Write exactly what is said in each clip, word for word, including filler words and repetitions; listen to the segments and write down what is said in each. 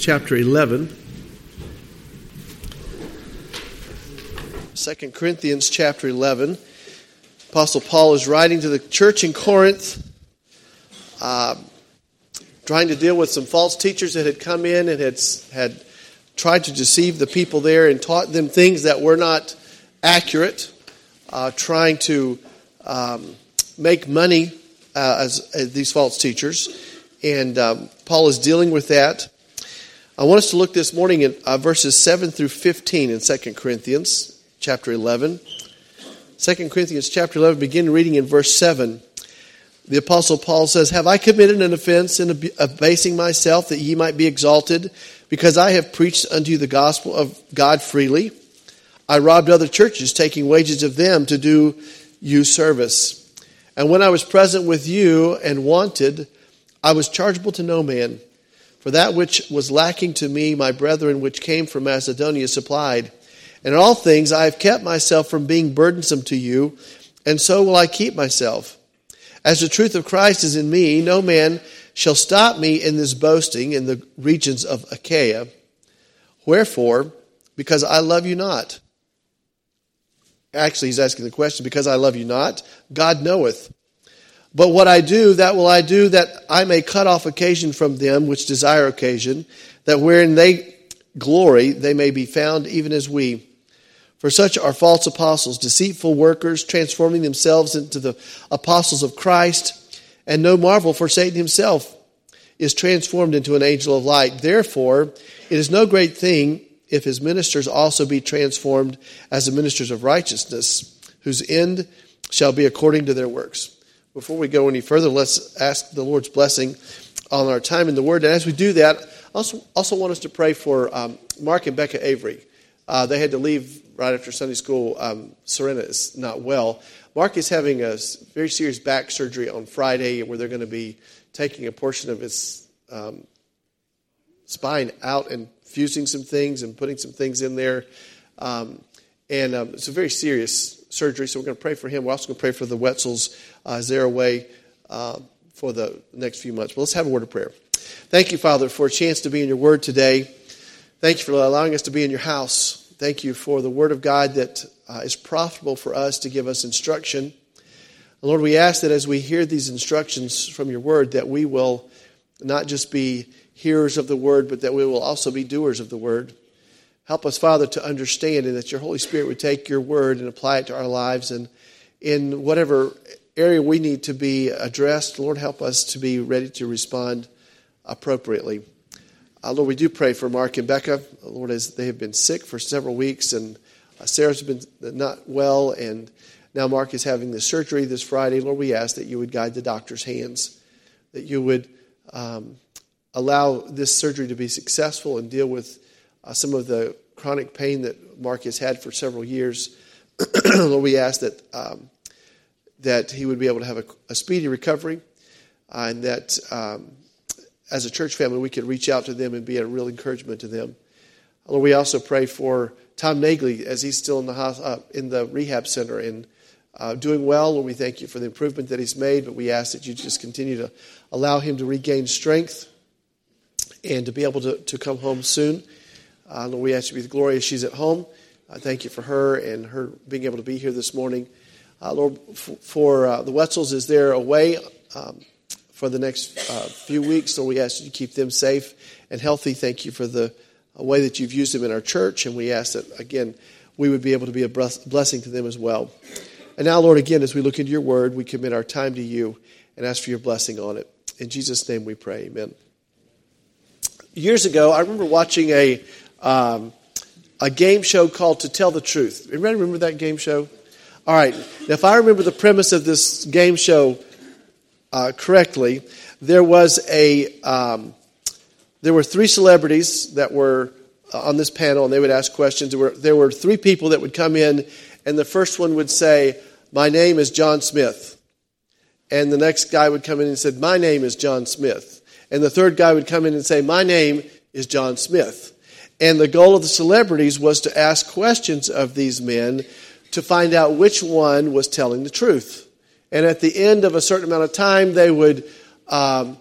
chapter eleven. Second Corinthians chapter eleven. Apostle Paul is writing to the church in Corinth, uh, trying to deal with some false teachers that had come in and had, had tried to deceive the people there and taught them things that were not accurate, uh, trying to um, make money uh, as, as these false teachers. And um, Paul is dealing with that. I want us to look this morning at uh, verses seven through fifteen in Second Corinthians chapter eleven. Second Corinthians chapter eleven, begin reading in verse seven. The Apostle Paul says, "Have I committed an offense in abasing myself that ye might be exalted? Because I have preached unto you the gospel of God freely. I robbed other churches, taking wages of them to do you service. And when I was present with you and wanted, I was chargeable to no man. For that which was lacking to me, my brethren which came from Macedonia supplied. And in all things I have kept myself from being burdensome to you, and so will I keep myself. As the truth of Christ is in me, no man shall stop me in this boasting in the regions of Achaia. Wherefore, because I love you not." Actually, he's asking the question, because I love you not, God knoweth. "But what I do, that will I do, that I may cut off occasion from them which desire occasion, that wherein they glory, they may be found even as we. For such are false apostles, deceitful workers, transforming themselves into the apostles of Christ. And no marvel, for Satan himself is transformed into an angel of light. Therefore, it is no great thing if his ministers also be transformed as the ministers of righteousness, whose end shall be according to their works." Before we go any further, let's ask the Lord's blessing on our time in the Word. And as we do that, I also, also want us to pray for um, Mark and Becca Avery. Uh, they had to leave right after Sunday school. Um, Serena is not well. Mark is having a very serious back surgery on Friday, where they're going to be taking a portion of his um, spine out and fusing some things and putting some things in there. Um, and um, it's a very serious surgery, so we're going to pray for him. We're also going to pray for the Wetzels uh, as they're away uh, for the next few months. But let's have a word of prayer. Thank you, Father, for a chance to be in your word today. Thank you for allowing us to be in your house. Thank you for the word of God that uh, is profitable for us to give us instruction. And Lord, we ask that as we hear these instructions from your word, that we will not just be hearers of the word, but that we will also be doers of the word. Help us, Father, to understand, and that your Holy Spirit would take your word and apply it to our lives. And in whatever area we need to be addressed, Lord, help us to be ready to respond appropriately. Uh, Lord, we do pray for Mark and Becca. Lord, as they have been sick for several weeks, and uh, Sarah's been not well, and now Mark is having this surgery this Friday. Lord, we ask that you would guide the doctor's hands, that you would um, allow this surgery to be successful and deal with uh, some of the chronic pain that Mark has had for several years. Lord, we ask that um, that he would be able to have a, a speedy recovery, uh, and that um, as a church family we could reach out to them and be a real encouragement to them. Lord, we also pray for Tom Nagley as he's still in the uh, in the rehab center and uh, doing well. Lord, we thank you for the improvement that he's made, but we ask that you just continue to allow him to regain strength and to be able to, to come home soon. Uh, Lord, we ask you to be the glory as she's at home. I uh, thank you for her and her being able to be here this morning. Uh, Lord, f- for uh, the Wetzels as they're away um, for the next uh, few weeks, Lord, we ask you to keep them safe and healthy. Thank you for the uh, way that you've used them in our church, and we ask that, again, we would be able to be a blessing to them as well. And now, Lord, again, as we look into your word, we commit our time to you and ask for your blessing on it. In Jesus' name we pray, amen. Years ago, I remember watching a um, a game show called To Tell the Truth. Everybody remember that game show? All right. Now, if I remember the premise of this game show uh, correctly, there was a um, there were three celebrities that were on this panel, and they would ask questions. There were there were three people that would come in, and the first one would say, "My name is John Smith," and the next guy would come in and said, "My name is John Smith." And the third guy would come in and say, "My name is John Smith." And the goal of the celebrities was to ask questions of these men to find out which one was telling the truth. And at the end of a certain amount of time, they would um,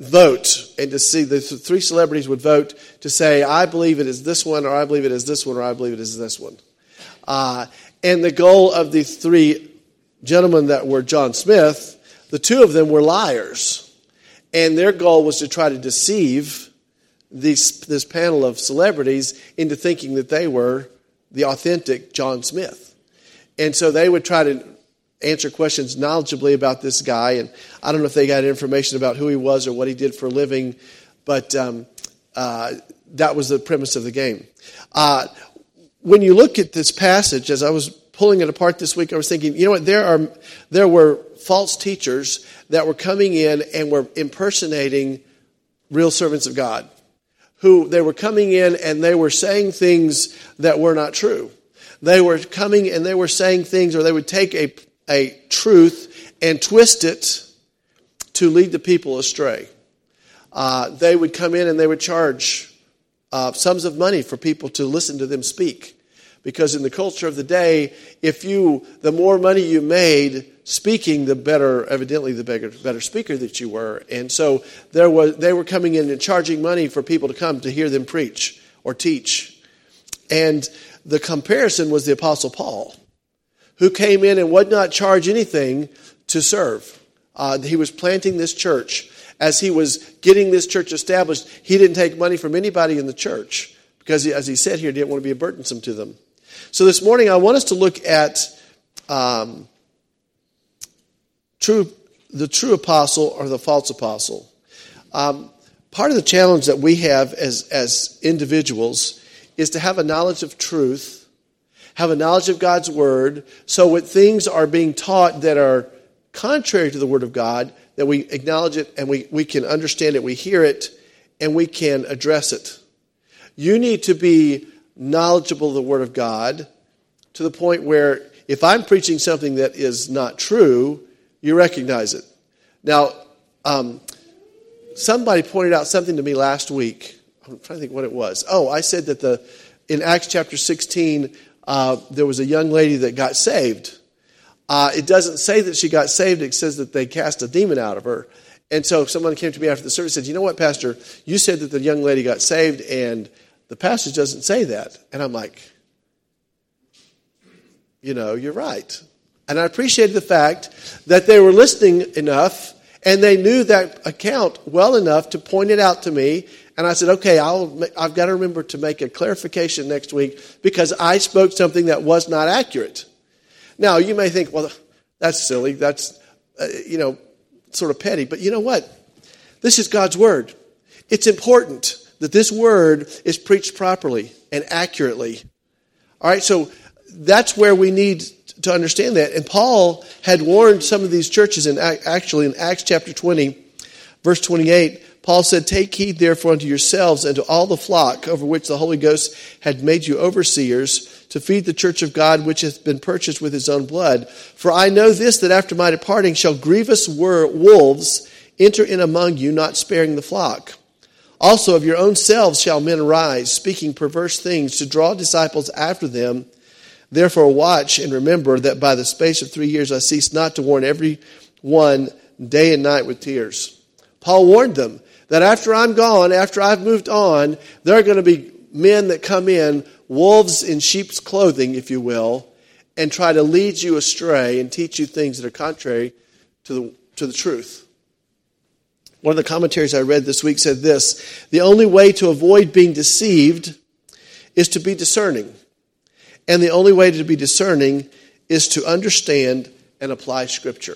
vote and to see the three celebrities would vote to say, I believe it is this one, or I believe it is this one, or I believe it is this one. Uh, and the goal of the three gentlemen that were John Smith, the two of them were liars. And their goal was to try to deceive these, this panel of celebrities into thinking that they were the authentic John Smith. And so they would try to answer questions knowledgeably about this guy. And I don't know if they got information about who he was or what he did for a living, but um, uh, that was the premise of the game. Uh, when you look at this passage, as I was pulling it apart this week, I was thinking, you know what, there are there were false teachers that were coming in and were impersonating real servants of God, who they were coming in and they were saying things that were not true. They were coming and they were saying things, or they would take a, a truth and twist it to lead the people astray. Uh, they would come in and they would charge uh, sums of money for people to listen to them speak. Because in the culture of the day, if you, the more money you made speaking, the better, evidently, the better, better speaker that you were. And so there was, they were coming in and charging money for people to come to hear them preach or teach. And the comparison was the Apostle Paul, who came in and would not charge anything to serve. Uh, he was planting this church. As he was getting this church established, he didn't take money from anybody in the church because, he, as he said here, he didn't want to be burdensome to them. So this morning, I want us to look at um, true, the true apostle or the false apostle. Um, part of the challenge that we have as, as individuals is to have a knowledge of truth, have a knowledge of God's word, so when things are being taught that are contrary to the word of God, that we acknowledge it and we, we can understand it, we hear it, and we can address it. You need to be knowledgeable of the Word of God to the point where if I'm preaching something that is not true, you recognize it. Now, um, somebody pointed out something to me last week. I'm trying to think what it was. Oh, I said that the in Acts chapter sixteen, uh, there was a young lady that got saved. Uh, it doesn't say that she got saved. It says that they cast a demon out of her. And so someone came to me after the service and said, you know what, Pastor, you said that the young lady got saved, and the passage doesn't say that. And I'm like, you know, you're right. And I appreciated the fact that they were listening enough and they knew that account well enough to point it out to me. And I said, okay, I'll, I've got to remember to make a clarification next week because I spoke something that was not accurate. Now, you may think, well, that's silly. That's, uh, you know, sort of petty. But you know what? This is God's word. It's important that this word is preached properly and accurately. All right, so that's where we need to understand that. And Paul had warned some of these churches, in actually in Acts chapter twenty, verse twenty-eight, Paul said, take heed therefore unto yourselves and to all the flock over which the Holy Ghost had made you overseers, to feed the church of God which hath been purchased with his own blood. For I know this, that after my departing shall grievous wolves enter in among you, not sparing the flock. Also of your own selves shall men arise, speaking perverse things, to draw disciples after them. Therefore watch and remember that by the space of three years I ceased not to warn every one day and night with tears. Paul warned them that after I'm gone, after I've moved on, there are going to be men that come in, wolves in sheep's clothing, if you will, and try to lead you astray and teach you things that are contrary to the, to the truth. One of the commentaries I read this week said this: the only way to avoid being deceived is to be discerning. And the only way to be discerning is to understand and apply Scripture.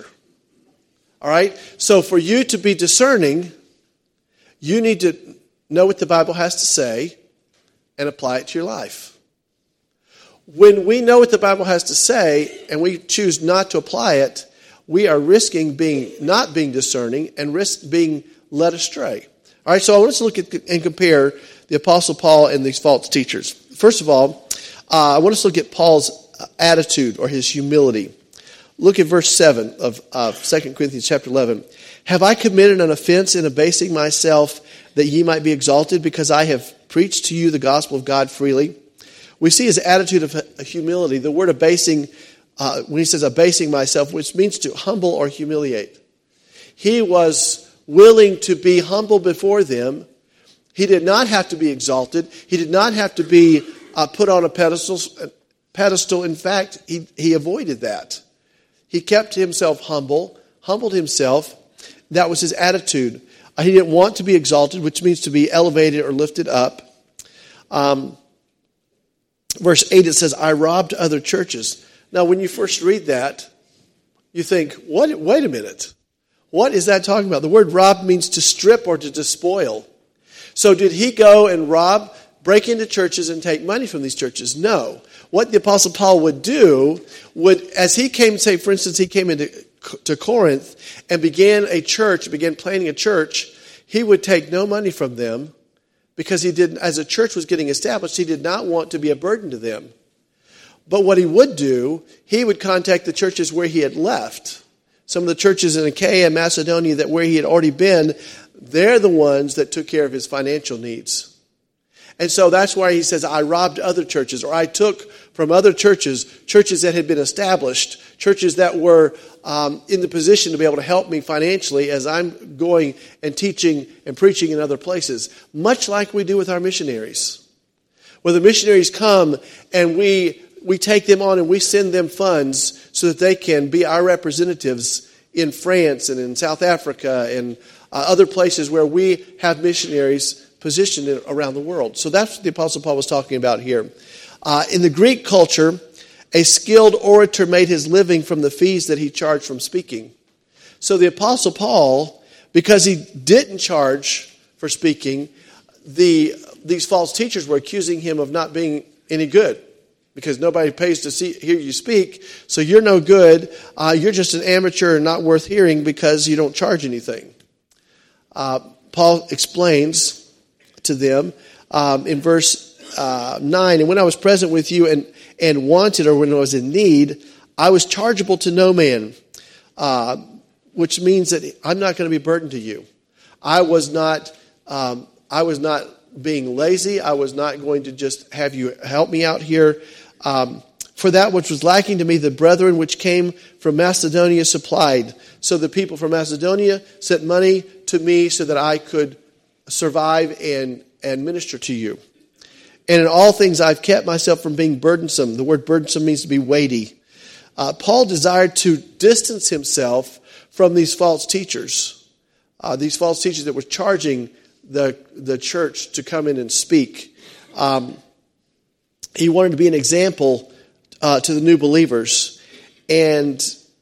All right? So for you to be discerning, you need to know what the Bible has to say and apply it to your life. When we know what the Bible has to say and we choose not to apply it, we are risking being not being discerning and risk being led astray. All right, so I want us to look at and compare the Apostle Paul and these false teachers. First of all, uh, I want us to look at Paul's attitude or his humility. Look at verse seven of uh, Second Corinthians chapter eleven. Have I committed an offense in abasing myself that ye might be exalted, because I have preached to you the gospel of God freely? We see his attitude of humility. The word abasing, uh, when he says abasing myself, which means to humble or humiliate. He was willing to be humble before them. He did not have to be exalted. He did not have to be uh, put on a pedestal. pedestal. In fact, he, he avoided that. He kept himself humble, humbled himself. That was his attitude. Uh, he didn't want to be exalted, which means to be elevated or lifted up. Um, verse eight, it says, I robbed other churches. Now, when you first read that, you think, what? Wait a minute. What is that talking about? The word rob means to strip or to despoil. So did he go and rob, break into churches and take money from these churches? No. What the Apostle Paul would do, would as he came, say, for instance, he came into to Corinth and began a church, began planning a church, he would take no money from them because he didn't, as a church was getting established, he did not want to be a burden to them. But what he would do, he would contact the churches where he had left. Some of the churches in Achaia and Macedonia that where he had already been, they're the ones that took care of his financial needs. And so that's why he says, I robbed other churches, or I took from other churches, churches that had been established, churches that were um, in the position to be able to help me financially as I'm going and teaching and preaching in other places, much like we do with our missionaries. Where the missionaries come and we we take them on and we send them funds so that they can be our representatives in France and in South Africa and uh, other places where we have missionaries positioned around the world. So that's what the Apostle Paul was talking about here. Uh, in the Greek culture, a skilled orator made his living from the fees that he charged from speaking. So the Apostle Paul, because he didn't charge for speaking, the these false teachers were accusing him of not being any good because nobody pays to see hear you speak, so you're no good. Uh, you're just an amateur and not worth hearing because you don't charge anything. Uh, Paul explains to them um, in verse uh, nine, and when I was present with you and, and wanted, or when I was in need, I was chargeable to no man, uh, which means that I'm not going to be burdened to you. I was not um, I was not being lazy. I was not going to just have you help me out here. Um, for that which was lacking to me, the brethren which came from Macedonia supplied. So the people from Macedonia sent money to me so that I could survive and, and minister to you. And in all things I've kept myself from being burdensome. The word burdensome means to be weighty. Uh, Paul desired to distance himself from these false teachers. Uh, these false teachers that were charging the, the church to come in and speak. Um, he wanted to be an example uh, to the new believers. And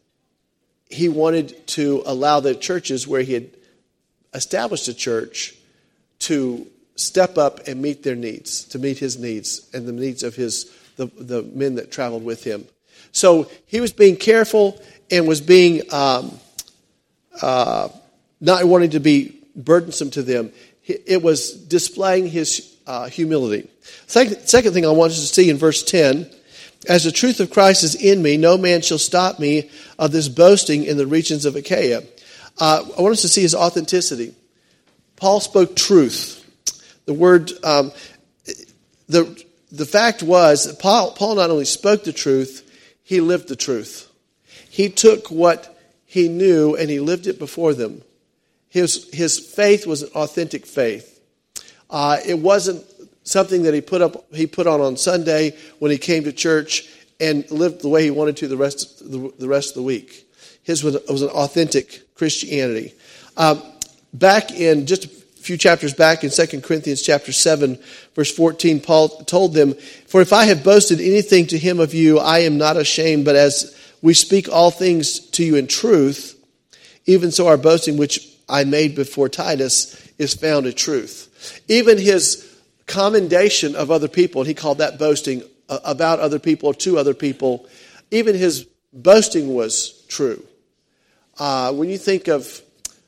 he wanted to allow the churches where he had established a church to step up and meet their needs, to meet his needs and the needs of his the, the men that traveled with him. So he was being careful and was being um, uh, not wanting to be burdensome to them. It was displaying his uh, humility. Second, second thing I want us to see in verse ten, as the truth of Christ is in me, no man shall stop me of this boasting in the regions of Achaia. Uh, I want us to see his authenticity. Paul spoke truth. The word, um, the the fact was that Paul, Paul not only spoke the truth, he lived the truth. He took what he knew and he lived it before them. His his faith was an authentic faith. Uh, it wasn't something that he put up he put on on Sunday when he came to church and lived the way he wanted to the rest the, the rest of the week. His was, was an authentic Christianity. Um, back in just a few chapters back in Second Corinthians chapter seven, verse fourteen, Paul told them, "For if I have boasted anything to him of you, I am not ashamed, but as we speak all things to you in truth, even so our boasting which I made before Titus is found in truth." Even his commendation of other people, and he called that boasting about other people or to other people, even his boasting was true. Uh, when you think of,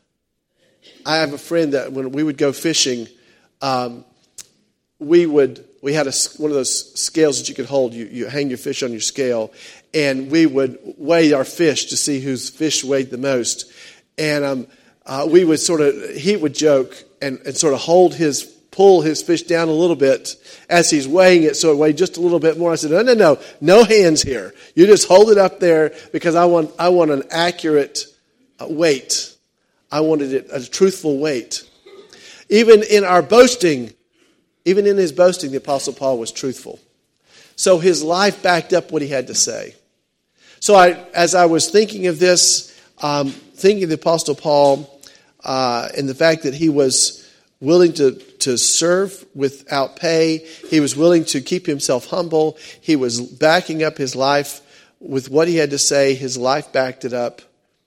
I have a friend that when we would go fishing, um, we would we had a, one of those scales that you could hold. You, you hang your fish on your scale, and we would weigh our fish to see whose fish weighed the most. And um, uh, we would sort of, he would joke and, and sort of hold his, pull his fish down a little bit as he's weighing it so it weighed just a little bit more. I said, no, no, no, no hands here. You just hold it up there because I want I want an accurate uh, weight. I wanted it a truthful weight. Even in our boasting, even in his boasting, the Apostle Paul was truthful. So his life backed up what he had to say. So I, as I was thinking of this, um, thinking of the Apostle Paul uh, and the fact that he was willing to, to serve without pay, he was willing to keep himself humble, he was backing up his life with what he had to say, his life backed it up.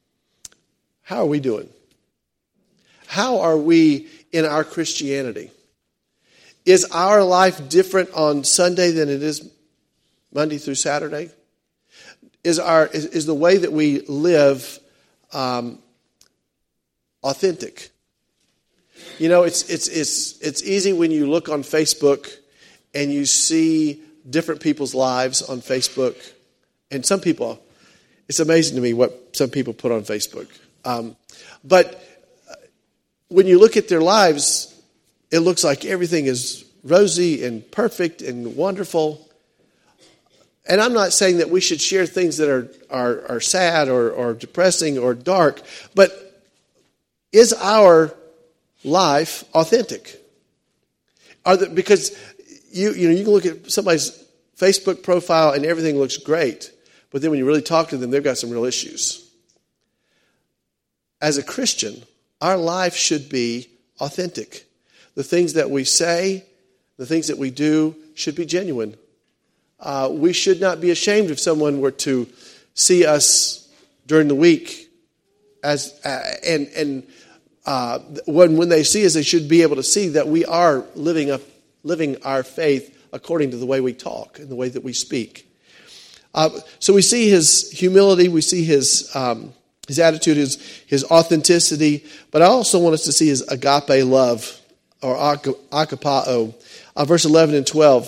How are we doing? How are we in our Christianity? Is our life different on Sunday than it is Monday through Saturday? Is our is, is the way that we live um, authentic? You know, it's it's it's it's easy when you look on Facebook and you see different people's lives on Facebook, and some people, it's amazing to me what some people put on Facebook. Um, but when you look at their lives, it looks like everything is rosy and perfect and wonderful. And I'm not saying that we should share things that are are, are sad or, or depressing or dark, but is our life authentic? Are the, because you you know you can look at somebody's Facebook profile and everything looks great, but then when you really talk to them, they've got some real issues. As a Christian, our life should be authentic. The things that we say, the things that we do should be genuine. Uh, we should not be ashamed if someone were to see us during the week, as uh, and and uh, when when they see us, they should be able to see that we are living up living our faith according to the way we talk and the way that we speak. Uh, so we see his humility, we see his. Um, His attitude, his, his authenticity, but I also want us to see his agape love, or agapao. Uh, verse eleven and twelve.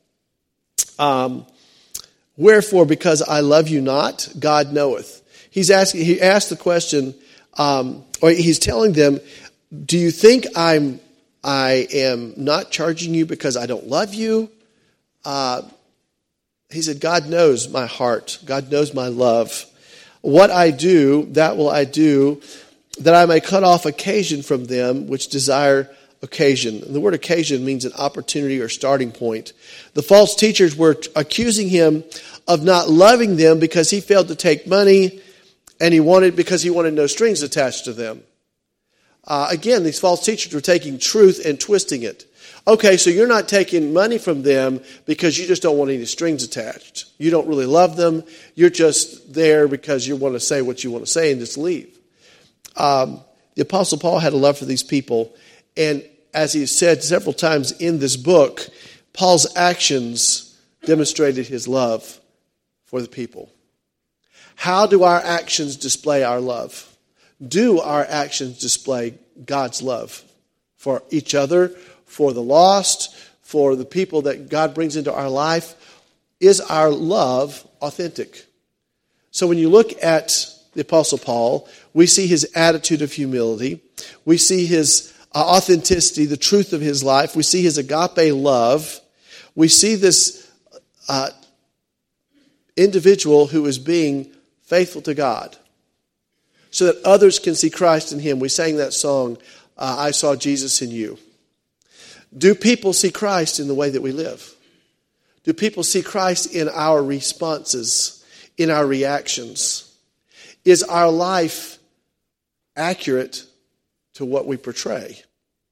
Um, Wherefore, because I love you not, God knoweth. He's asking. He asked the question, um, or he's telling them, do you think I'm, I am not charging you because I don't love you? Uh, he said, God knows my heart. God knows my love. What I do, that will I do, that I may cut off occasion from them which desire occasion. And the word occasion means an opportunity or starting point. The false teachers were accusing him of not loving them because he failed to take money, and he wanted because he wanted no strings attached to them. Uh, again, these false teachers were taking truth and twisting it. Okay, so you're not taking money from them because you just don't want any strings attached. You don't really love them. You're just there because you want to say what you want to say and just leave. Um, the Apostle Paul had a love for these people. And as he said several times in this book, Paul's actions demonstrated his love for the people. How do our actions display our love? Do our actions display God's love for each other, for the lost, for the people that God brings into our life? Is our love authentic? So when you look at the Apostle Paul, we see his attitude of humility. We see his uh, authenticity, the truth of his life. We see his agape love. We see this uh, individual who is being faithful to God so that others can see Christ in him. We sang that song, uh, I Saw Jesus in You. Do people see Christ in the way that we live? Do people see Christ in our responses, in our reactions? Is our life accurate to what we portray?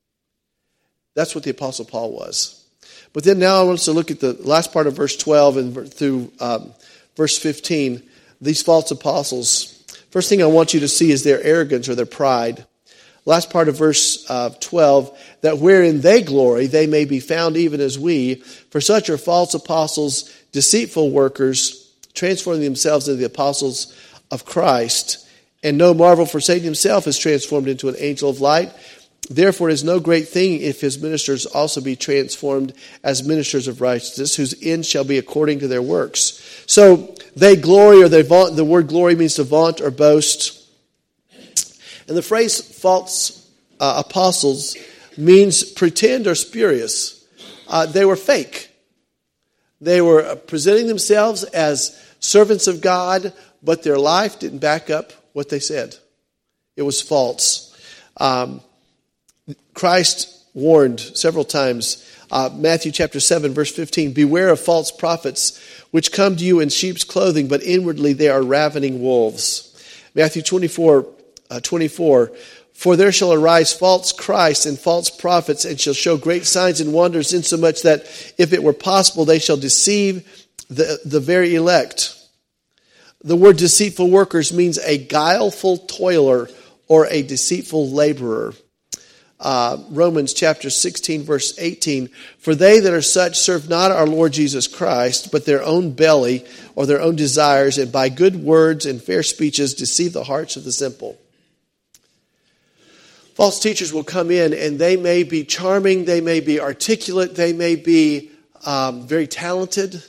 That's what the Apostle Paul was. But then now I want us to look at the last part of verse twelve and through um, verse fifteen. These false apostles. First thing I want you to see is their arrogance or their pride. Last part of verse uh, twelve, that wherein they glory, they may be found even as we. For such are false apostles, deceitful workers, transforming themselves into the apostles of Christ. And no marvel, for Satan himself is transformed into an angel of light. Therefore it is no great thing if his ministers also be transformed as ministers of righteousness, whose end shall be according to their works. So they glory, or they vaunt. The word glory means to vaunt or boast. And the phrase false uh, apostles means pretend or spurious. Uh, they were fake. They were presenting themselves as servants of God, but their life didn't back up what they said. It was false. Um, Christ warned several times, uh, Matthew chapter seven, verse fifteen, beware of false prophets, which come to you in sheep's clothing, but inwardly they are ravening wolves. Matthew twenty-four, uh, twenty-four, for there shall arise false Christs and false prophets, and shall show great signs and wonders, insomuch that if it were possible, they shall deceive the, the very elect. The word deceitful workers means a guileful toiler or a deceitful laborer. Uh, Romans chapter sixteen, verse eighteen, for they that are such serve not our Lord Jesus Christ, but their own belly or their own desires, and by good words and fair speeches deceive the hearts of the simple. False teachers will come in, and they may be charming, they may be articulate, they may be um, very talented,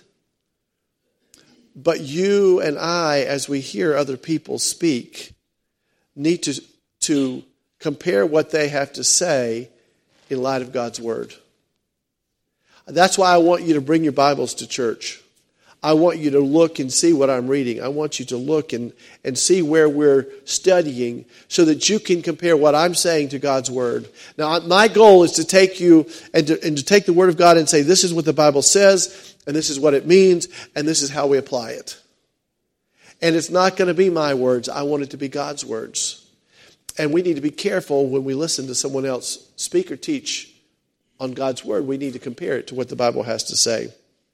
but you and I, as we hear other people speak, need to to compare what they have to say in light of God's Word. That's why I want you to bring your Bibles to church. I want you to look and see what I'm reading. I want you to look and, and see where we're studying so that you can compare what I'm saying to God's Word. Now, my goal is to take you and to, and to take the Word of God and say, this is what the Bible says, and this is what it means, and this is how we apply it. And it's not going to be my words. I want it to be God's words. And we need to be careful when we listen to someone else speak or teach on God's Word. We need to compare it to what the Bible has to say.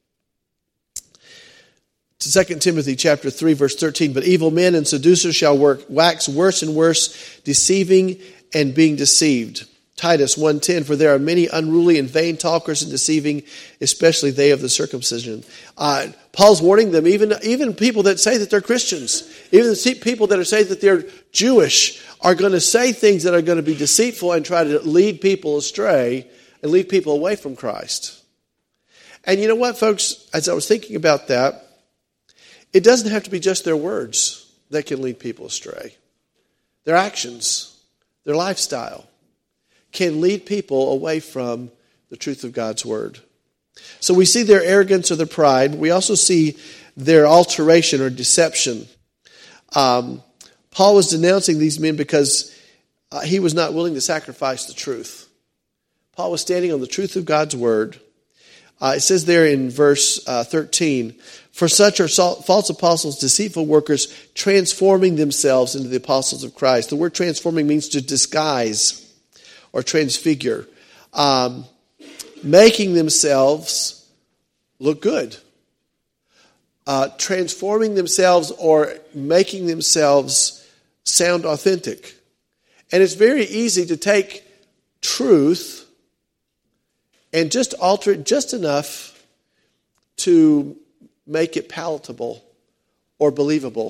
To Second Timothy chapter three, verse thirteen, but evil men and seducers shall work, wax worse and worse, deceiving and being deceived. Titus one ten, for there are many unruly and vain talkers and deceiving, especially they of the circumcision. Uh, Paul's warning them, even, even people that say that they're Christians, even the people that are saying that they're Jewish, are going to say things that are going to be deceitful and try to lead people astray and lead people away from Christ. And you know what, folks? As I was thinking about that, it doesn't have to be just their words that can lead people astray. Their actions, their lifestyle can lead people away from the truth of God's Word. So we see their arrogance or their pride. We also see their alteration or deception. Um, Paul was denouncing these men because uh, he was not willing to sacrifice the truth. Paul was standing on the truth of God's Word. Uh, it says there in verse uh, thirteen, for such are false apostles, deceitful workers, transforming themselves into the apostles of Christ. The word transforming means to disguise or transfigure, um, making themselves look good, uh, transforming themselves or making themselves sound authentic. And it's very easy to take truth and just alter it just enough to make it palatable or believable.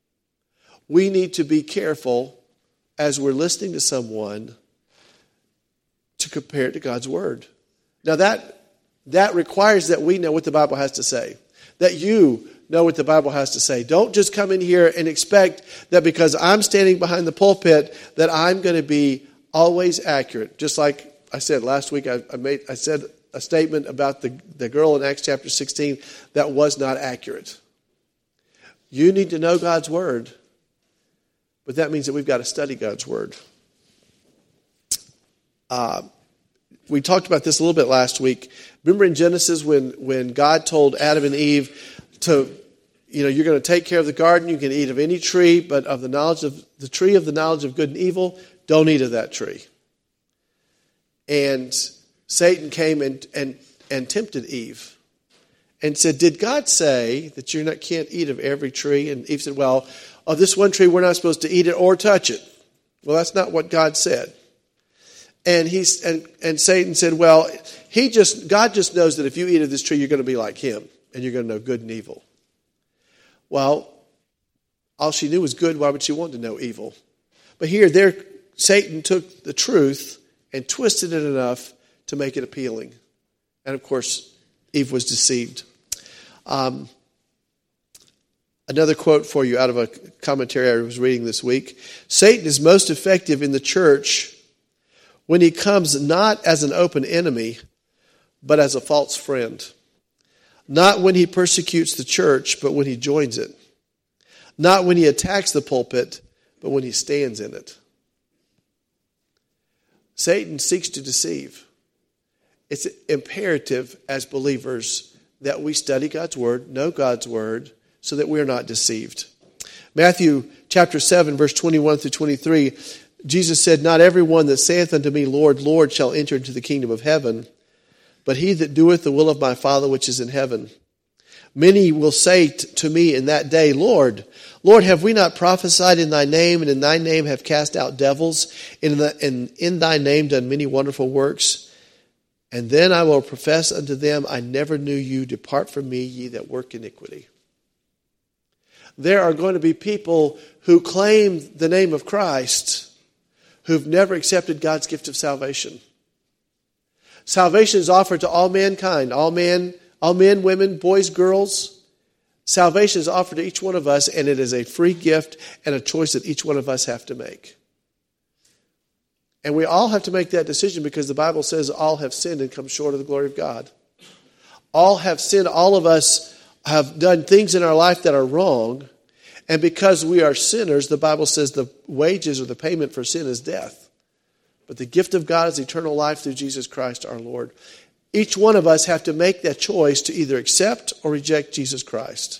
We need to be careful as we're listening to someone to compare it to God's Word. Now that that requires that we know what the Bible has to say. That you know what the Bible has to say. Don't just come in here and expect that because I'm standing behind the pulpit that I'm going to be always accurate. Just like I said last week, I, I made I said a statement about the, the girl in Acts chapter sixteen that was not accurate. You need to know God's Word, but that means that we've got to study God's Word. Uh, we talked about this a little bit last week. Remember in Genesis when, when God told Adam and Eve to, you know, you're going to take care of the garden, you can eat of any tree, but of the knowledge of the tree of the knowledge of good and evil, don't eat of that tree. And Satan came and, and, and tempted Eve and said, did God say that you not can't eat of every tree? And Eve said, well, of this one tree we're not supposed to eat it or touch it. Well, that's not what God said. And he and, and Satan said, well, he just God just knows that if you eat of this tree, you're going to be like him, and you're going to know good and evil. Well, all she knew was good. Why would she want to know evil? But here, there, Satan took the truth and twisted it enough to make it appealing. And of course, Eve was deceived. Um, another quote for you out of a commentary I was reading this week. Satan is most effective in the church when he comes not as an open enemy, but as a false friend. Not when he persecutes the church, but when he joins it. Not when he attacks the pulpit, but when he stands in it. Satan seeks to deceive. It's imperative as believers that we study God's word, know God's word, so that we're not deceived. Matthew chapter seven, verse twenty-one through twenty-three, Jesus said, "Not everyone that saith unto me, Lord, Lord, shall enter into the kingdom of heaven, but he that doeth the will of my Father which is in heaven. Many will say t- to me in that day, Lord, Lord, have we not prophesied in thy name, and in thy name have cast out devils, and in, the, and in thy name done many wonderful works? And then I will profess unto them, I never knew you. Depart from me, ye that work iniquity." There are going to be people who claim the name of Christ who've never accepted God's gift of salvation. Salvation is offered to all mankind, all men, all men, women, boys, girls. Salvation is offered to each one of us, and it is a free gift and a choice that each one of us have to make. And we all have to make that decision because the Bible says all have sinned and come short of the glory of God. All have sinned. All of us have done things in our life that are wrong. And because we are sinners, the Bible says the wages or the payment for sin is death. But the gift of God is eternal life through Jesus Christ our Lord. Each one of us have to make that choice to either accept or reject Jesus Christ.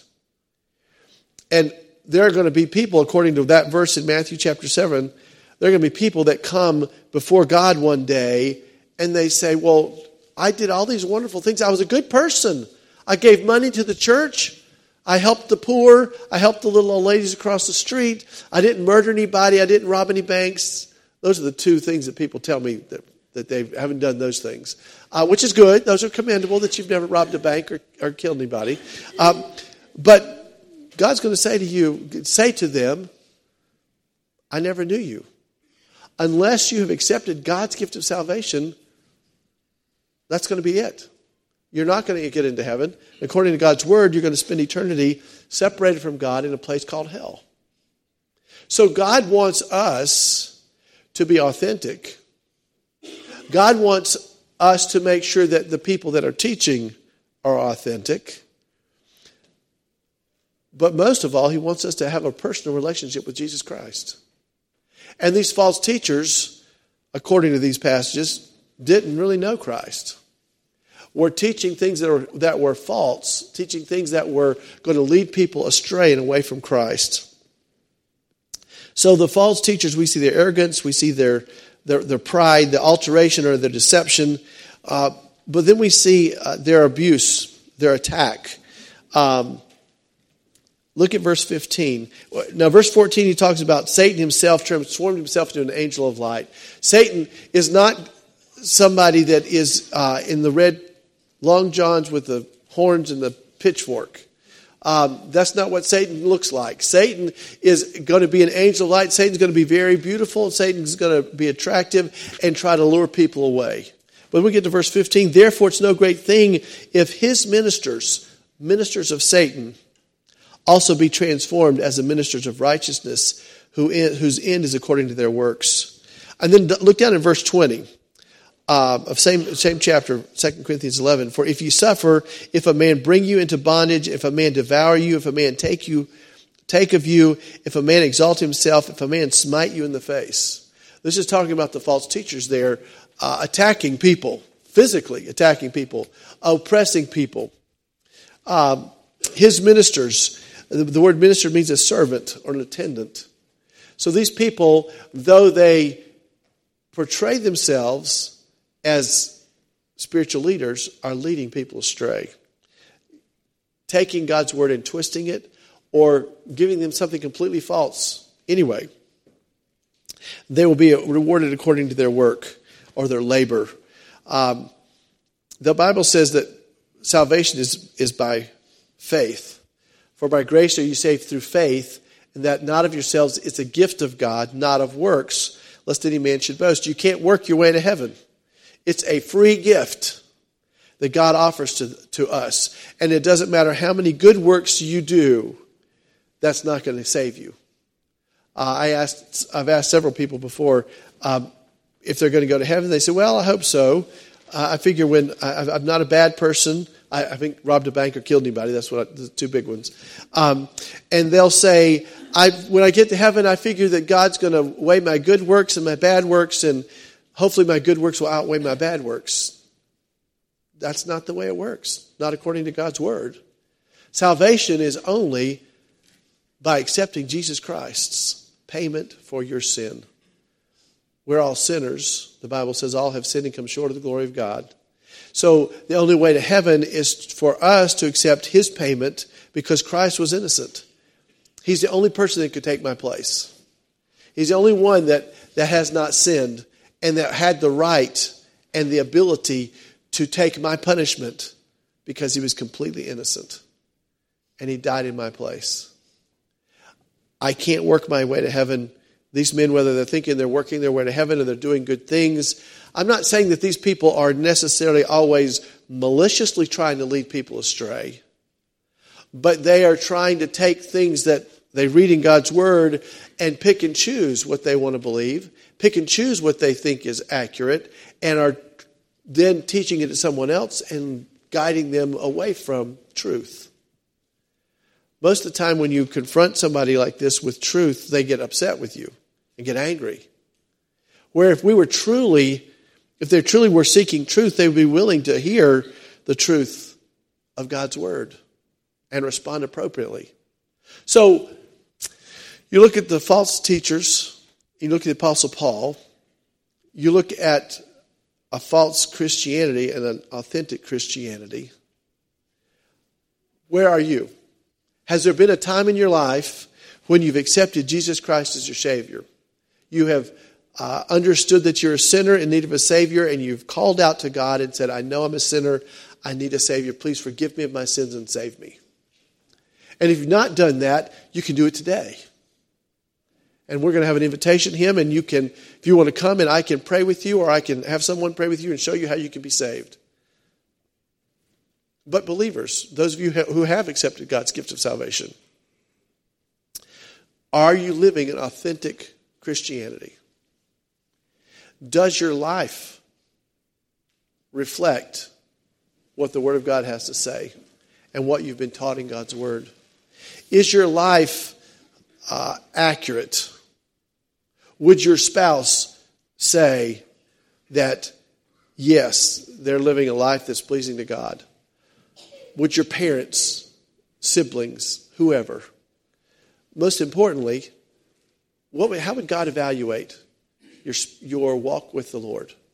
And there are going to be people, according to that verse in Matthew chapter seven, there are going to be people that come before God one day and they say, well, I did all these wonderful things. I was a good person. I gave money to the church. I helped the poor. I helped the little old ladies across the street. I didn't murder anybody. I didn't rob any banks. Those are the two things that people tell me that, that they haven't done those things, uh, which is good. Those are commendable that you've never robbed a bank or, or killed anybody. Um, but God's going to say to you, say to them, I never knew you. Unless you have accepted God's gift of salvation, that's going to be it. You're not going to get into heaven. According to God's word, you're going to spend eternity separated from God in a place called hell. So God wants us to be authentic. God wants us to make sure that the people that are teaching are authentic. But most of all, he wants us to have a personal relationship with Jesus Christ. And these false teachers, according to these passages, didn't really know Christ. Were teaching things that, are, that were false, teaching things that were going to lead people astray and away from Christ. So the false teachers, we see their arrogance, we see their, their, their pride, the alteration or their deception, uh, but then we see uh, their abuse, their attack. Um, Look at verse fifteen. Now, verse fourteen, he talks about Satan himself transformed himself into an angel of light. Satan is not somebody that is uh, in the red long johns with the horns and the pitchfork. Um, that's not what Satan looks like. Satan is going to be an angel of light. Satan's going to be very beautiful. Satan's going to be attractive and try to lure people away. But we get to verse fifteen. Therefore, it's no great thing if his ministers, ministers of Satan, also be transformed as the ministers of righteousness, who in, whose end is according to their works. And then look down in verse twenty uh, of same same chapter, Second Corinthians eleven. For if you suffer, if a man bring you into bondage, if a man devour you, if a man take you, take of you, if a man exalt himself, if a man smite you in the face. This is talking about the false teachers there, uh, attacking people, physically attacking people, oppressing people. Um, his ministers. The word minister means a servant or an attendant. So these people, though they portray themselves as spiritual leaders, are leading people astray. Taking God's word and twisting it, or giving them something completely false. Anyway, they will be rewarded according to their work or their labor. Um, the Bible says that salvation is, is by faith. For by grace are you saved through faith, and that not of yourselves, it's a gift of God, not of works, lest any man should boast. You can't work your way to heaven. It's a free gift that God offers to, to us. And it doesn't matter how many good works you do, that's not going to save you. Uh, I asked, I've asked several people before um, if they're going to go to heaven. They say, well, I hope so. Uh, I figure when I, I'm not a bad person. I, I think robbed a bank or killed anybody. That's what I, the two big ones. Um, and they'll say, I, when I get to heaven, I figure that God's going to weigh my good works and my bad works, and hopefully my good works will outweigh my bad works. That's not the way it works, not according to God's word. Salvation is only by accepting Jesus Christ's payment for your sin. We're all sinners. The Bible says all have sinned and come short of the glory of God. So the only way to heaven is for us to accept his payment because Christ was innocent. He's the only person that could take my place. He's the only one that, that has not sinned and that had the right and the ability to take my punishment because he was completely innocent. And he died in my place. I can't work my way to heaven. These men, whether they're thinking they're working their way to heaven or they're doing good things, I'm not saying that these people are necessarily always maliciously trying to lead people astray. But they are trying to take things that they read in God's word and pick and choose what they want to believe, pick and choose what they think is accurate, and are then teaching it to someone else and guiding them away from truth. Most of the time when you confront somebody like this with truth, they get upset with you and get angry. Where if we were truly, if they truly were seeking truth, they would be willing to hear the truth of God's word and respond appropriately. So, you look at the false teachers, you look at the Apostle Paul, you look at a false Christianity and an authentic Christianity. Where are you? Has there been a time in your life when you've accepted Jesus Christ as your Savior? You have uh, understood that you're a sinner in need of a Savior, and you've called out to God and said, I know I'm a sinner. I need a Savior. Please forgive me of my sins and save me. And if you've not done that, you can do it today. And we're going to have an invitation to him, and you can, if you want to come and I can pray with you, or I can have someone pray with you and show you how you can be saved. But believers, those of you who have accepted God's gift of salvation, are you living an authentic Christianity? Does your life reflect what the Word of God has to say and what you've been taught in God's Word? Is your life uh, accurate? Would your spouse say that, yes, they're living a life that's pleasing to God? Would your parents, siblings, whoever? Most importantly, what, how would God evaluate your, your walk with the Lord?